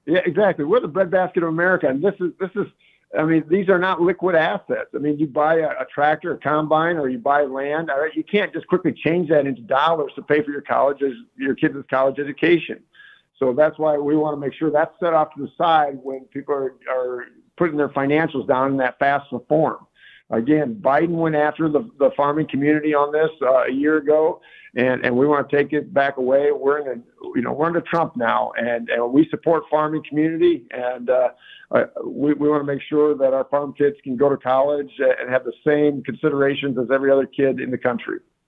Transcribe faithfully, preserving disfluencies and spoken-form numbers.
Yeah, exactly. We're the breadbasket of America, and this is this is. I mean, these are not liquid assets. I mean, you buy a, a tractor, a combine, or you buy land. All right, you can't just quickly change that into dollars to pay for your colleges, your kids' college education. So that's why we want to make sure that's set off to the side when people are, are putting their financials down in that FAFSA form. Again, Biden went after the, the farming community on this uh, a year ago, and, and we want to take it back away. We're in a, you know, we're under Trump now, and, and we support farming community, and uh, uh, we, we want to make sure that our farm kids can go to college and have the same considerations as every other kid in the country.